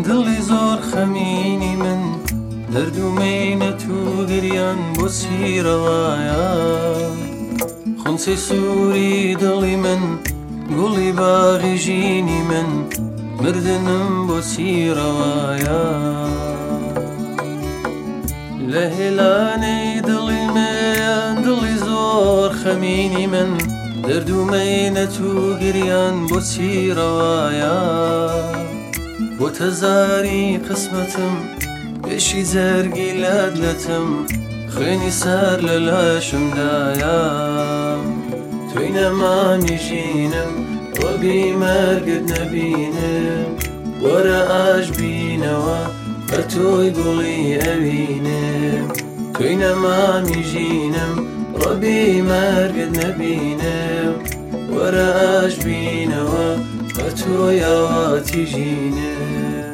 دڵی زۆر خەمینی من دەردومەینەت و گریان بۆ چیرەوایە خونچەی سووری دڵی من گوڵی باغی ژینی من مردنم بۆ چیرەوایە لە هێلانەی دڵی من دڵی زۆر خەمینی من دەردومەینەت و گریان بۆ چیرەوایە بۆ تەزاری قسمەتم پێشی زەرگی لەدلەتم خوێنی سەر لە لاشمدایە توی نەمامی ژینم وەبی مەرگت نەبینم وەرە ئاش بینەوە بە تۆی گوڵی ئەوینم توی نەمامی ژینم وەبی مەرگت نەبینم وەرە ئاش بینەوە بە تۆی ئاواتی ژینم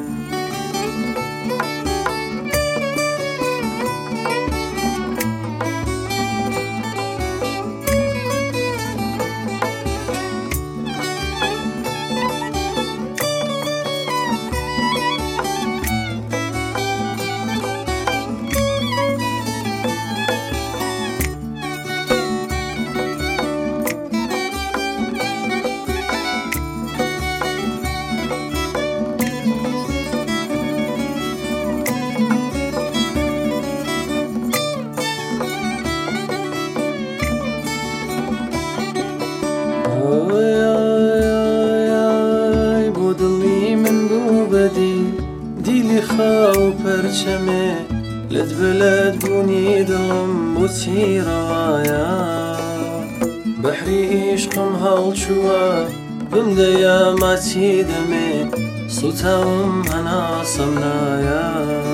بۆ دڵی من بوو بەدی دیلی خاو پەرچەمێ لەت بەلەت بوونی دڵم بۆ چیرەوایە بەحری عیشقم هەڵچووە بمدەیە ماچی دەمێ سوتاوم هەناسەم نایە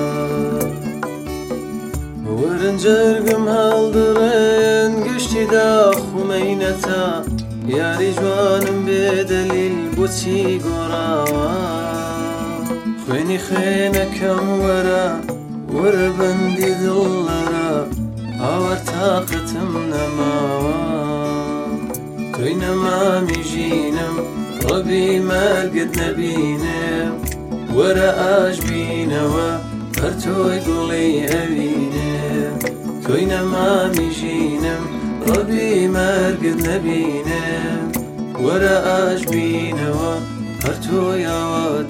وەرنجەرگم هەڵدڕێن گشتی داخومەینەتە یاری جوانم بێدەلیل بۆچی گۆڕاوە خوێنی خوێنەکەم وەرە بەندی دڵەرە هاوار تاقەتم نەماوە توی نەمامی ژینم ڕەبی مەرگت نەبینم وەرە ئاش بینەوە هەر تۆی گوڵی ئەوینم توی نەمامی ژینم ڕەبی مەرگت نەبینم وەرە ئاش بینەوە هەر تۆی ئاوات